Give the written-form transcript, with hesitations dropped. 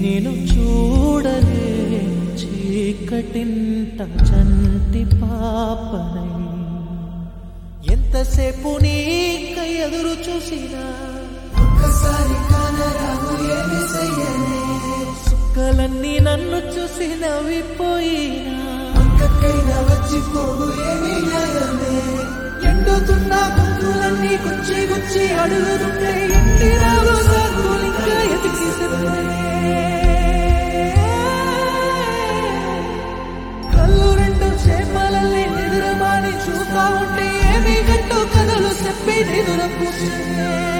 నేను చూడలే చీకటింట చంటి పాపనై ఎంతసేపు నీకై ఎదురు చూసినా ఒక్కసారి కానరావు ఏమి చెయ్యలే సుక్కలన్నీ నన్ను చూసి నవ్విపోయినా పక్కకైనా వచ్చిపోవు ఏమి న్యాయమే ఎండుతున్న గుంతులన్నీ గుచ్చి గుచ్చి అడుగుతుంటే ఇంటి రావు సాకులింకా ఎతికి కళ్ళు రెండు చేపలల్ని నిద్రమాని చూస్తా ఉంటే ఏమి గట్టు కథలు చెప్పి నిదుర కూర్చుంటే